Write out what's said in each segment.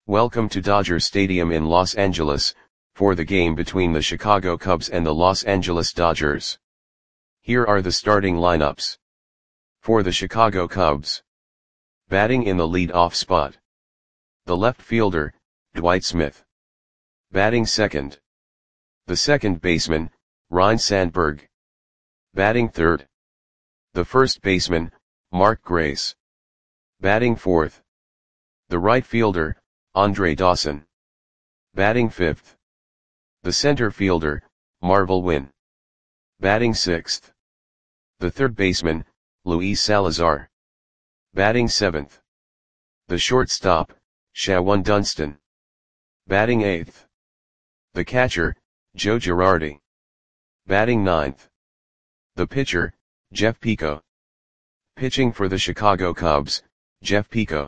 Welcome to Dodger Stadium in Los Angeles, for the game between the Chicago Cubs and the Los Angeles Dodgers. Here are the starting lineups. For the Chicago Cubs. Batting in the lead-off spot. The left fielder, Dwight Smith. Batting second. The second baseman, Ryne Sandberg. Batting third. The first baseman, Mark Grace. Batting fourth. The right fielder, Andre Dawson. Batting fifth. The center fielder, Marvel Wynn. Batting sixth. The third baseman, Luis Salazar. Batting seventh. The shortstop, Shawon Dunston. Batting eighth. The catcher, Joe Girardi. Batting ninth. The pitcher, Jeff Pico. Pitching for the Chicago Cubs, Jeff Pico.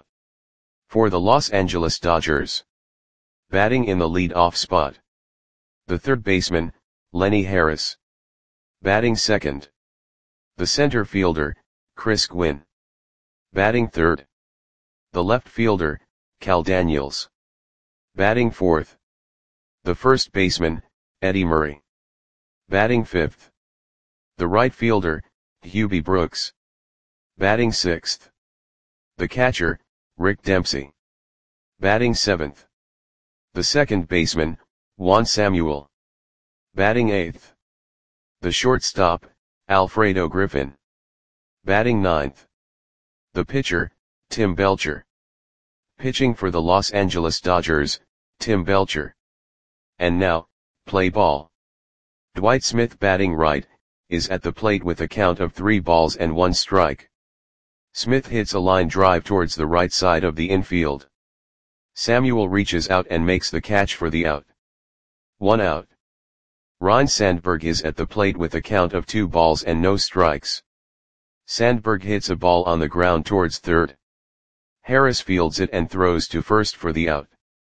For the Los Angeles Dodgers. Batting in the lead-off spot. The third baseman, Lenny Harris. Batting second. The center fielder, Chris Gwynn. Batting third. The left fielder, Cal Daniels. Batting fourth. The first baseman, Eddie Murray. Batting fifth. The right fielder, Hubie Brooks. Batting sixth. The catcher, Rick Dempsey. Batting seventh. The second baseman, Juan Samuel. Batting eighth. The shortstop, Alfredo Griffin. Batting ninth. The pitcher, Tim Belcher. Pitching for the Los Angeles Dodgers, Tim Belcher. And now, play ball. Dwight Smith batting right, is at the plate with a count of 3 balls and 1 strike. Smith hits a line drive towards the right side of the infield. Samuel reaches out and makes the catch for the out. 1 out. Ryne Sandberg is at the plate with a count of 2 balls and no strikes. Sandberg hits a ball on the ground towards third. Harris fields it and throws to first for the out.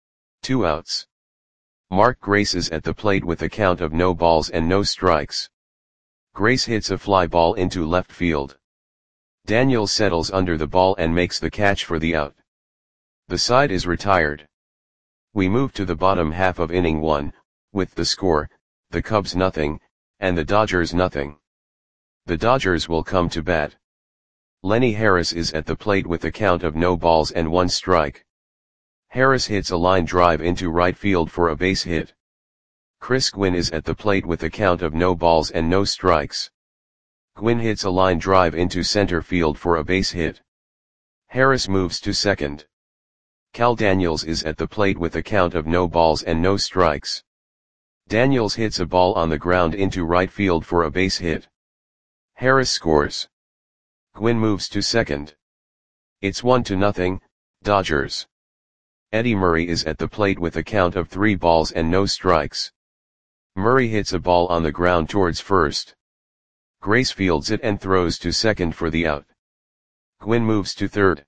2 outs. Mark Grace is at the plate with a count of no balls and no strikes. Grace hits a fly ball into left field. Daniels settles under the ball and makes the catch for the out. The side is retired. We move to the bottom half of inning 1, with the score, the Cubs nothing, and the Dodgers nothing. The Dodgers will come to bat. Lenny Harris is at the plate with a count of no balls and 1 strike. Harris hits a line drive into right field for a base hit. Chris Gwynn is at the plate with a count of no balls and no strikes. Gwynn hits a line drive into center field for a base hit. Harris moves to second. Cal Daniels is at the plate with a count of no balls and no strikes. Daniels hits a ball on the ground into right field for a base hit. Harris scores. Gwynn moves to second. It's 1-0, Dodgers. Eddie Murray is at the plate with a count of 3 balls and no strikes. Murray hits a ball on the ground towards first. Grace fields it and throws to second for the out. Gwynn moves to third.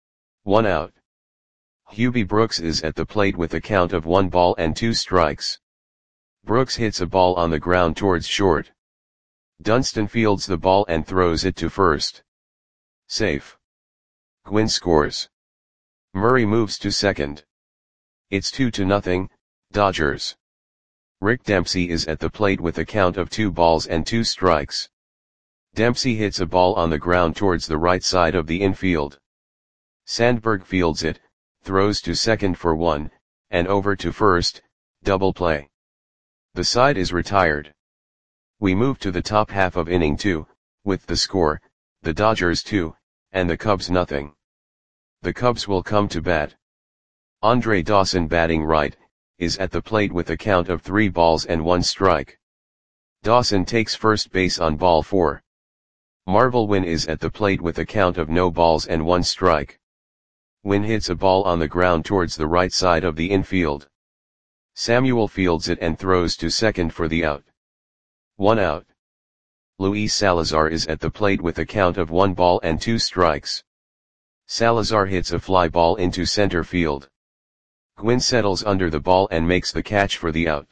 1 out. Hubie Brooks is at the plate with a count of 1 ball and 2 strikes. Brooks hits a ball on the ground towards short. Dunston fields the ball and throws it to first. Safe. Gwynn scores. Murray moves to second. It's 2-0, Dodgers. Rick Dempsey is at the plate with a count of 2 balls and 2 strikes. Dempsey hits a ball on the ground towards the right side of the infield. Sandberg fields it, throws to second for 1, and over to first, double play. The side is retired. We move to the top half of inning 2, with the score, the Dodgers 2, and the Cubs nothing. The Cubs will come to bat. Andre Dawson batting right, is at the plate with a count of 3 balls and 1 strike. Dawson takes first base on ball 4. Marvel Wynn is at the plate with a count of no balls and 1 strike. Wynn hits a ball on the ground towards the right side of the infield. Samuel fields it and throws to second for the out. 1 out. Luis Salazar is at the plate with a count of 1 ball and 2 strikes. Salazar hits a fly ball into center field. Gwynn settles under the ball and makes the catch for the out.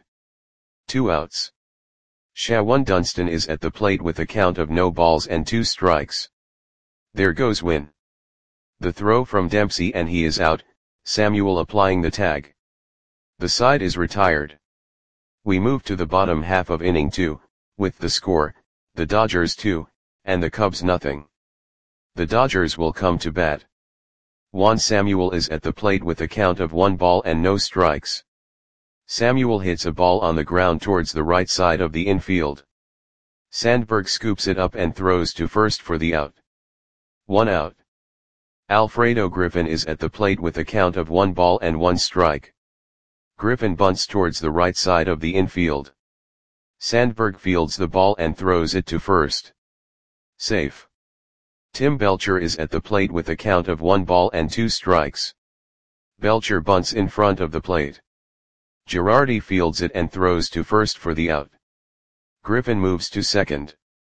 2 outs. Shawon Dunston is at the plate with a count of no balls and 2 strikes. There goes Wynn. The throw from Dempsey and he is out, Samuel applying the tag. The side is retired. We move to the bottom half of inning 2, with the score, the Dodgers 2, and the Cubs nothing. The Dodgers will come to bat. Juan Samuel is at the plate with a count of 1 ball and no strikes. Samuel hits a ball on the ground towards the right side of the infield. Sandberg scoops it up and throws to first for the out. 1 out. Alfredo Griffin is at the plate with a count of 1 ball and 1 strike. Griffin bunts towards the right side of the infield. Sandberg fields the ball and throws it to first. Safe. Tim Belcher is at the plate with a count of 1 ball and 2 strikes. Belcher bunts in front of the plate. Girardi fields it and throws to first for the out. Griffin moves to second.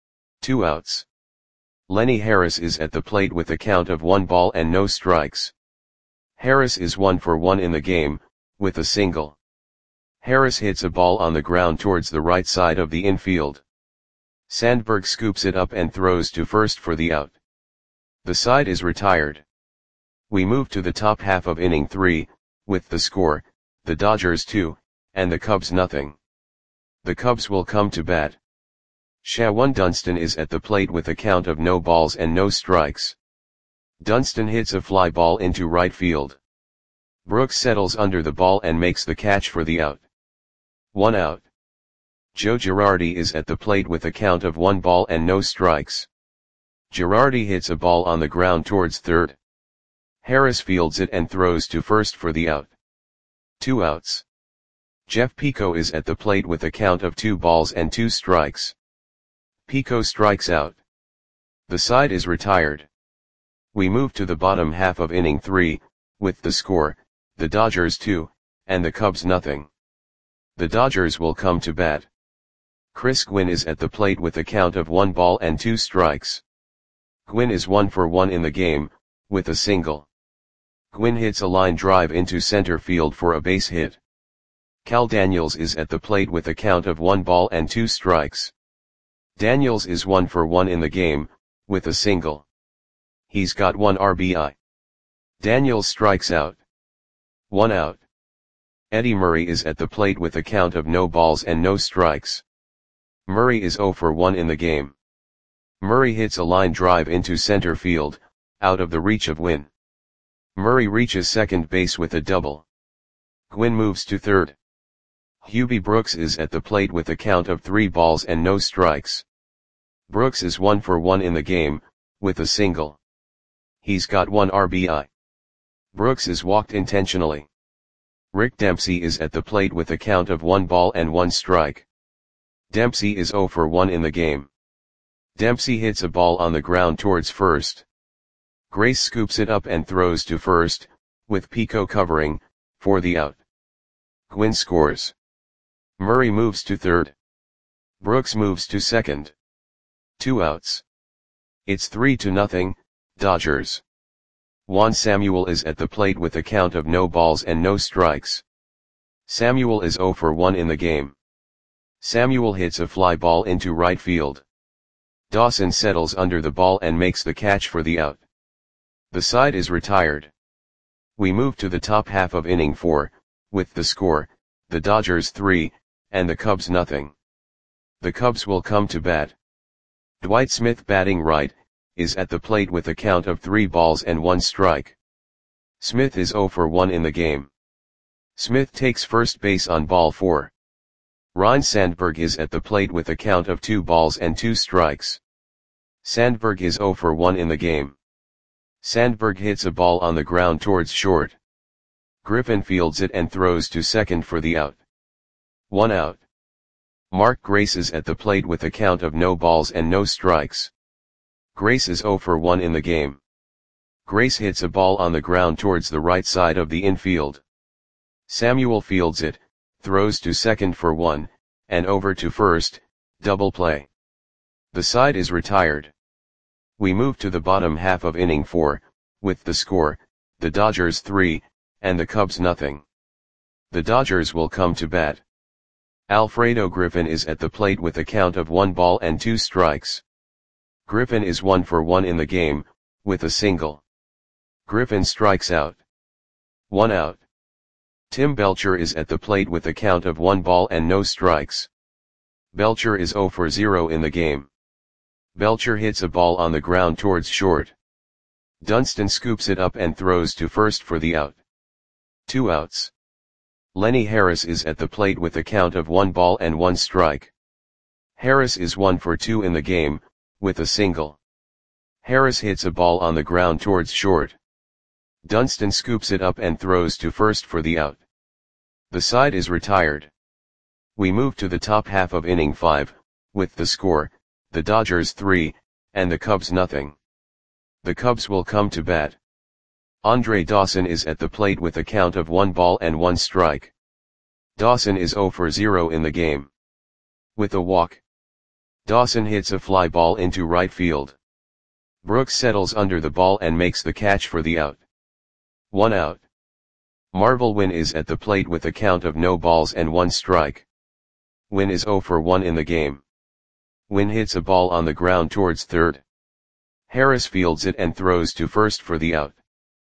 2 outs. Lenny Harris is at the plate with a count of 1 ball and no strikes. Harris is 1 for 1 in the game, with a single. Harris hits a ball on the ground towards the right side of the infield. Sandberg scoops it up and throws to first for the out. The side is retired. We move to the top half of inning 3, with the score, the Dodgers 2, and the Cubs nothing. The Cubs will come to bat. Shawan Dunston is at the plate with a count of no balls and no strikes. Dunston hits a fly ball into right field. Brooks settles under the ball and makes the catch for the out. 1 out. Joe Girardi is at the plate with a count of 1 ball and no strikes. Girardi hits a ball on the ground towards third. Harris fields it and throws to first for the out. 2 outs. Jeff Pico is at the plate with a count of 2 balls and 2 strikes. Pico strikes out. The side is retired. We move to the bottom half of inning 3, with the score, the Dodgers 2, and the Cubs nothing. The Dodgers will come to bat. Chris Gwynn is at the plate with a count of 1 ball and 2 strikes. Gwynn is 1 for 1 in the game, with a single. Gwynn hits a line drive into center field for a base hit. Cal Daniels is at the plate with a count of 1 ball and 2 strikes. Daniels is 1 for 1 in the game, with a single. He's got 1 RBI. Daniels strikes out. 1 out. Eddie Murray is at the plate with a count of no balls and no strikes. Murray is 0 for 1 in the game. Murray hits a line drive into center field, out of the reach of Gwynn. Murray reaches second base with a double. Gwynn moves to third. Hubie Brooks is at the plate with a count of 3 balls and no strikes. Brooks is 1 for 1 in the game, with a single. He's got 1 RBI. Brooks is walked intentionally. Rick Dempsey is at the plate with a count of 1 ball and 1 strike. Dempsey is 0 for 1 in the game. Dempsey hits a ball on the ground towards first. Grace scoops it up and throws to first, with Pico covering, for the out. Gwynn scores. Murray moves to third. Brooks moves to second. 2 outs. It's 3-0, Dodgers. Juan Samuel is at the plate with a count of no balls and no strikes. Samuel is 0 for 1 in the game. Samuel hits a fly ball into right field. Dawson settles under the ball and makes the catch for the out. The side is retired. We move to the top half of inning 4, with the score, the Dodgers 3, and the Cubs nothing. The Cubs will come to bat. Dwight Smith batting right, is at the plate with a count of 3 balls and 1 strike. Smith is 0 for 1 in the game. Smith takes first base on ball 4. Ryne Sandberg is at the plate with a count of 2 balls and 2 strikes. Sandberg is 0 for 1 in the game. Sandberg hits a ball on the ground towards short. Griffin fields it and throws to second for the out. 1 out. Mark Grace is at the plate with a count of no balls and no strikes. Grace is 0 for 1 in the game. Grace hits a ball on the ground towards the right side of the infield. Samuel fields it, throws to second for 1, and over to first, double play. The side is retired. We move to the bottom half of inning 4, with the score, the Dodgers 3, and the Cubs nothing. The Dodgers will come to bat. Alfredo Griffin is at the plate with a count of 1 ball and 2 strikes. Griffin is 1 for 1 in the game, with a single. Griffin strikes out. 1 out. Tim Belcher is at the plate with a count of 1 ball and no strikes. Belcher is 0 for 0 in the game. Belcher hits a ball on the ground towards short. Dunston scoops it up and throws to first for the out. 2 outs. Lenny Harris is at the plate with a count of 1 ball and 1 strike. Harris is 1 for 2 in the game, with a single. Harris hits a ball on the ground towards short. Dunston scoops it up and throws to first for the out. The side is retired. We move to the top half of inning 5, with the score, the Dodgers 3, and the Cubs nothing. The Cubs will come to bat. Andre Dawson is at the plate with a count of 1 ball and 1 strike. Dawson is 0 for 0 in the game. With a walk, Dawson hits a fly ball into right field. Brooks settles under the ball and makes the catch for the out. 1 out. Marvel Wynn is at the plate with a count of no balls and 1 strike. Wynn is 0 for 1 in the game. Wynn hits a ball on the ground towards third. Harris fields it and throws to first for the out.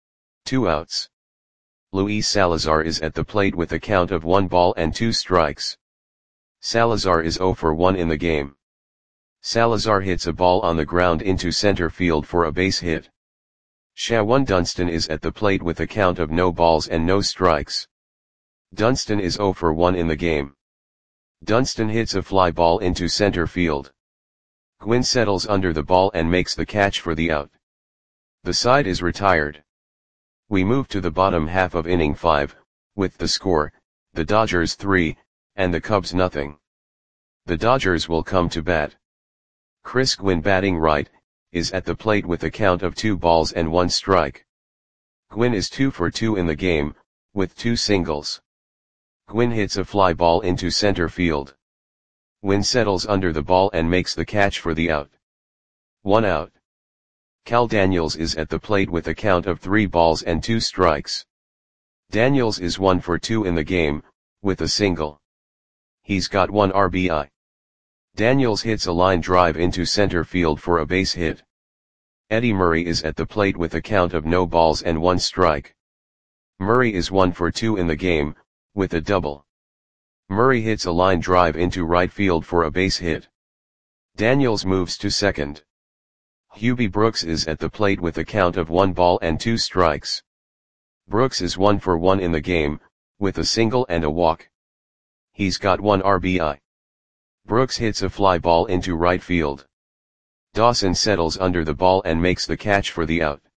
2 outs. Luis Salazar is at the plate with a count of 1 ball and 2 strikes. Salazar is 0 for 1 in the game. Salazar hits a ball on the ground into center field for a base hit. Shawan Dunston is at the plate with a count of no balls and no strikes. Dunston is 0 for 1 in the game. Dunston hits a fly ball into center field. Gwynn settles under the ball and makes the catch for the out. The side is retired. We move to the bottom half of inning 5, with the score, the Dodgers 3, and the Cubs nothing. The Dodgers will come to bat. Chris Gwynn, batting right, is at the plate with a count of 2 balls and 1 strike. Gwynn is 2 for 2 in the game, with 2 singles. Gwynn hits a fly ball into center field. Gwynn settles under the ball and makes the catch for the out. 1 out. Cal Daniels is at the plate with a count of 3 balls and 2 strikes. Daniels is 1 for 2 in the game, with a single. He's got 1 RBI. Daniels hits a line drive into center field for a base hit. Eddie Murray is at the plate with a count of no balls and 1 strike. Murray is 1 for 2 in the game, with a double. Murray hits a line drive into right field for a base hit. Daniels moves to second. Hubie Brooks is at the plate with a count of 1 ball and 2 strikes. Brooks is 1 for 1 in the game, with a single and a walk. He's got 1 RBI. Brooks hits a fly ball into right field. Dawson settles under the ball and makes the catch for the out.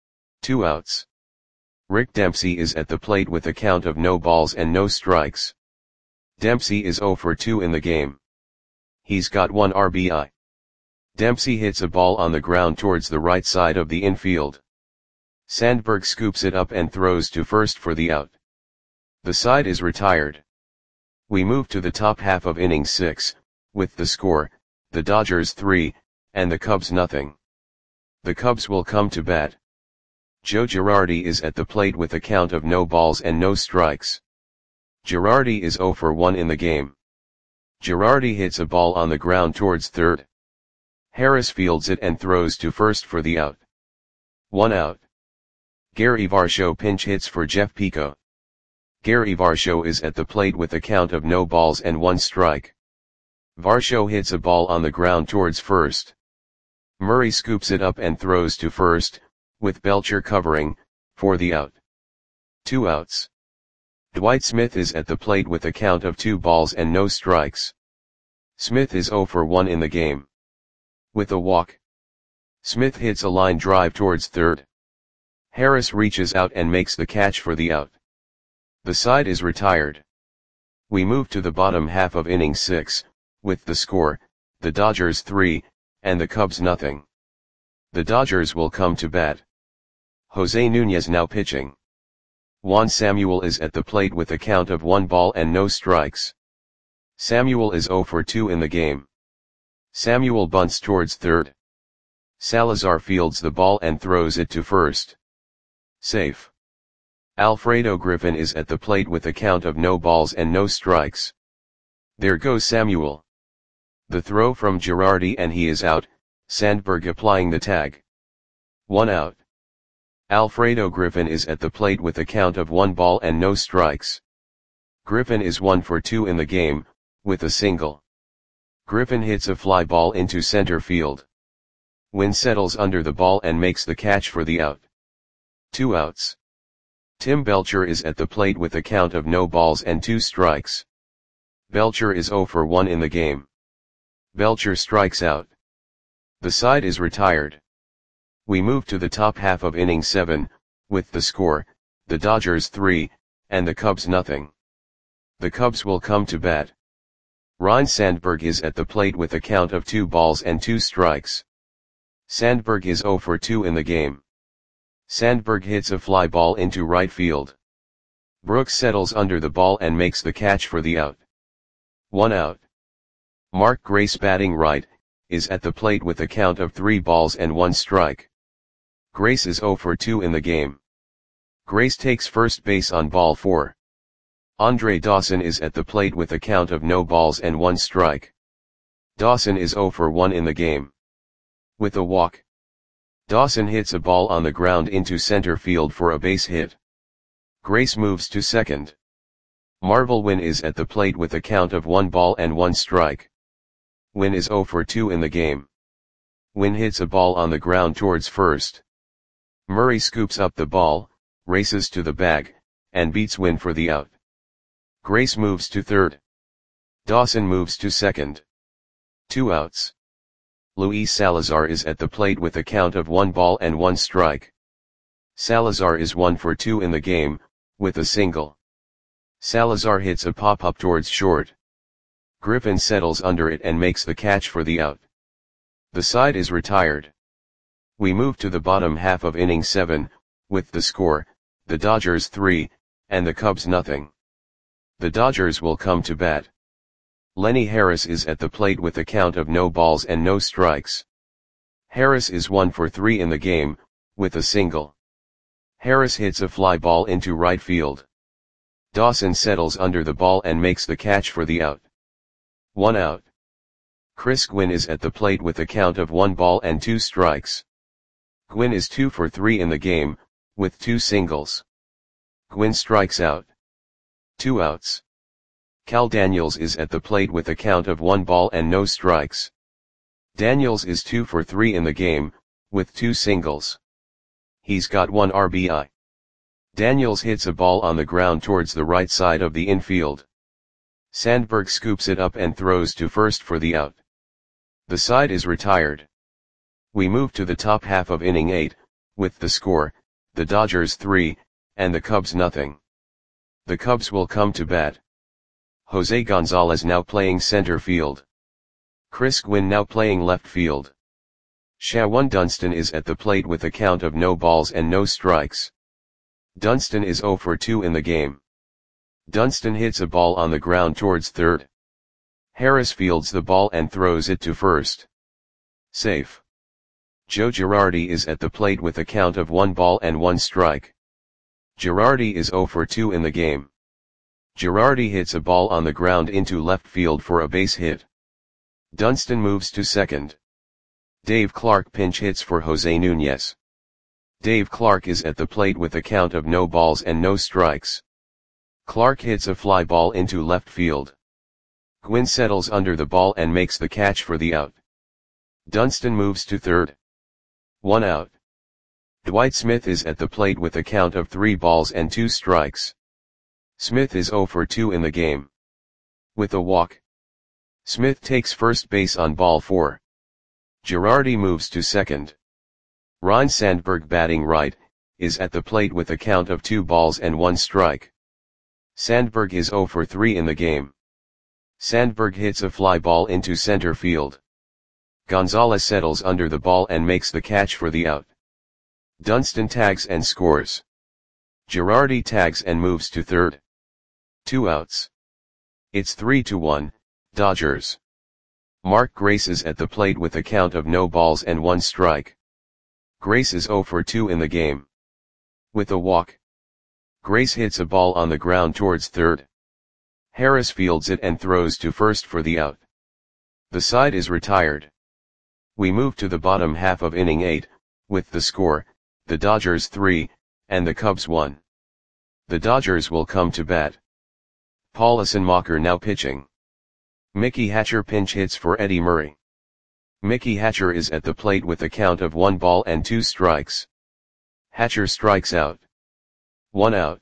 2 outs. Rick Dempsey is at the plate with a count of no balls and no strikes. Dempsey is 0 for 2 in the game. He's got 1 RBI. Dempsey hits a ball on the ground towards the right side of the infield. Sandberg scoops it up and throws to first for the out. The side is retired. We move to the top half of inning 6, with the score, the Dodgers 3, and the Cubs nothing. The Cubs will come to bat. Joe Girardi is at the plate with a count of no balls and no strikes. Girardi is 0 for 1 in the game. Girardi hits a ball on the ground towards third. Harris fields it and throws to first for the out. 1 out. Gary Varsho pinch hits for Jeff Pico. Gary Varsho is at the plate with a count of no balls and 1 strike. Varsho hits a ball on the ground towards first. Murray scoops it up and throws to first, with Belcher covering, for the out. 2 outs. Dwight Smith is at the plate with a count of 2 balls and no strikes. Smith is 0 for 1 in the game. With a walk, Smith hits a line drive towards third. Harris reaches out and makes the catch for the out. The side is retired. We move to the bottom half of inning 6, with the score, the Dodgers 3, and the Cubs nothing. The Dodgers will come to bat. Jose Nunez now pitching. Juan Samuel is at the plate with a count of 1 ball and no strikes. Samuel is 0 for 2 in the game. Samuel bunts towards third. Salazar fields the ball and throws it to first. Safe. Alfredo Griffin is at the plate with a count of no balls and no strikes. There goes Samuel. The throw from Girardi and he is out, Sandberg applying the tag. 1 out. Alfredo Griffin is at the plate with a count of 1 ball and no strikes. Griffin is 1 for 2 in the game, with a single. Griffin hits a fly ball into center field. Wynn settles under the ball and makes the catch for the out. 2 outs. Tim Belcher is at the plate with a count of no balls and 2 strikes. Belcher is 0 for 1 in the game. Belcher strikes out. The side is retired. We move to the top half of inning 7, with the score, the Dodgers 3, and the Cubs nothing. The Cubs will come to bat. Ryne Sandberg is at the plate with a count of 2 balls and 2 strikes. Sandberg is 0 for 2 in the game. Sandberg hits a fly ball into right field. Brooks settles under the ball and makes the catch for the out. 1 out. Mark Grace, batting right, is at the plate with a count of 3 balls and 1 strike. Grace is 0 for 2 in the game. Grace takes first base on ball 4. Andre Dawson is at the plate with a count of no balls and 1 strike. Dawson is 0 for 1 in the game. With a walk, Dawson hits a ball on the ground into center field for a base hit. Grace moves to second. Marvel Wynn is at the plate with a count of 1 ball and 1 strike. Wynn is 0 for 2 in the game. Wynn hits a ball on the ground towards first. Murray scoops up the ball, races to the bag, and beats Wynn for the out. Grace moves to third. Dawson moves to second. 2 outs. Luis Salazar is at the plate with a count of 1 ball and 1 strike. Salazar is 1 for 2 in the game, with a single. Salazar hits a pop-up towards short. Griffin settles under it and makes the catch for the out. The side is retired. We move to the bottom half of inning 7, with the score, the Dodgers 3, and the Cubs nothing. The Dodgers will come to bat. Lenny Harris is at the plate with a count of no balls and no strikes. Harris is 1 for 3 in the game, with a single. Harris hits a fly ball into right field. Dawson settles under the ball and makes the catch for the out. 1 out. Chris Gwynn is at the plate with a count of 1 ball and 2 strikes. Gwynn is 2 for 3 in the game, with 2 singles. Gwynn strikes out. 2 outs. Cal Daniels is at the plate with a count of 1 ball and no strikes. Daniels is 2 for 3 in the game, with 2 singles. He's got 1 RBI. Daniels hits a ball on the ground towards the right side of the infield. Sandberg scoops it up and throws to first for the out. The side is retired. We move to the top half of inning 8, with the score, the Dodgers 3, and the Cubs nothing. The Cubs will come to bat. Jose Gonzalez now playing center field. Chris Gwynn now playing left field. Shawan Dunston is at the plate with a count of no balls and no strikes. Dunston is 0 for 2 in the game. Dunston hits a ball on the ground towards third. Harris fields the ball and throws it to first. Safe. Joe Girardi is at the plate with a count of 1 ball and 1 strike. Girardi is 0 for 2 in the game. Girardi hits a ball on the ground into left field for a base hit. Dunston moves to second. Dave Clark pinch hits for Jose Nunez. Dave Clark is at the plate with a count of no balls and no strikes. Clark hits a fly ball into left field. Gwynn settles under the ball and makes the catch for the out. Dunston moves to third. 1 out. Dwight Smith is at the plate with a count of 3 balls and 2 strikes. Smith is 0 for 2 in the game. With a walk, Smith takes first base on ball 4. Girardi moves to second. Ryne Sandberg, batting right, is at the plate with a count of 2 balls and 1 strike. Sandberg is 0 for 3 in the game. Sandberg hits a fly ball into center field. Gonzalez settles under the ball and makes the catch for the out. Dunston tags and scores. Girardi tags and moves to third. 2 outs. It's 3-1, Dodgers. Mark Grace is at the plate with a count of no balls and 1 strike. Grace is 0 for 2 in the game. With a walk, Grace hits a ball on the ground towards third. Harris fields it and throws to first for the out. The side is retired. We move to the bottom half of inning 8, with the score, the Dodgers 3, and the Cubs 1. The Dodgers will come to bat. Paul Assenmacher now pitching. Mickey Hatcher pinch hits for Eddie Murray. Mickey Hatcher is at the plate with a count of 1 ball and 2 strikes. Hatcher strikes out. 1 out.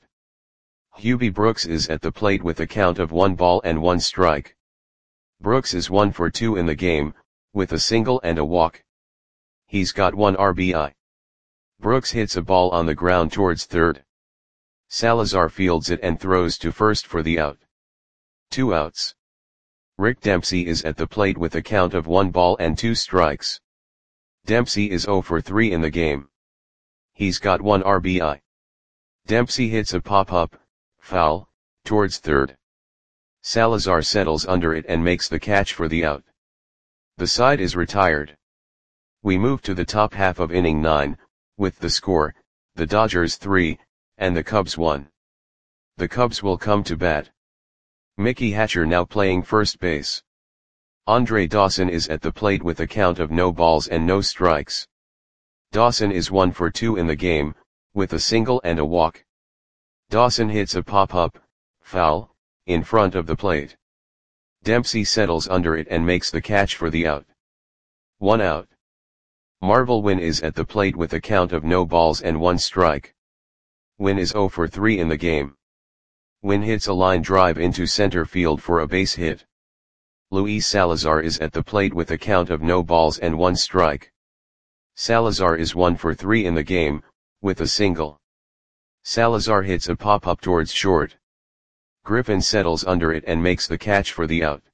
Hubie Brooks is at the plate with a count of 1 ball and 1 strike. Brooks is 1 for 2 in the game, with a single and a walk. He's got 1 RBI. Brooks hits a ball on the ground towards third. Salazar fields it and throws to first for the out. 2 outs. Rick Dempsey is at the plate with a count of 1 ball and 2 strikes. Dempsey is 0 for 3 in the game. He's got 1 RBI. Dempsey hits a pop-up, foul, towards third. Salazar settles under it and makes the catch for the out. The side is retired. We move to the top half of inning 9, with the score, the Dodgers 3, and the Cubs 1. The Cubs will come to bat. Mickey Hatcher now playing first base. Andre Dawson is at the plate with a count of no balls and no strikes. Dawson is 1 for 2 in the game, with a single and a walk. Dawson hits a pop-up, foul, in front of the plate. Dempsey settles under it and makes the catch for the out. 1 out. Marvel Wynn is at the plate with a count of no balls and 1 strike. Wynn is 0 for 3 in the game. Wynn hits a line drive into center field for a base hit. Luis Salazar is at the plate with a count of no balls and 1 strike. Salazar is 1 for 3 in the game, with a single. Salazar hits a pop-up towards short. Griffin settles under it and makes the catch for the out.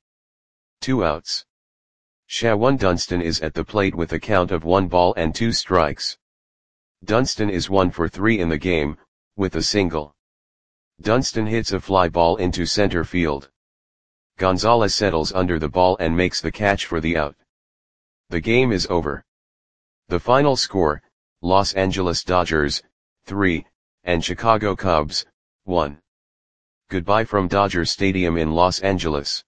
2 outs. Shawan Dunston is at the plate with a count of 1 ball and 2 strikes. Dunston is 1 for 3 in the game, with a single. Dunston hits a fly ball into center field. Gonzalez settles under the ball and makes the catch for the out. The game is over. The final score, Los Angeles Dodgers, 3, and Chicago Cubs, 1. Goodbye from Dodger Stadium in Los Angeles.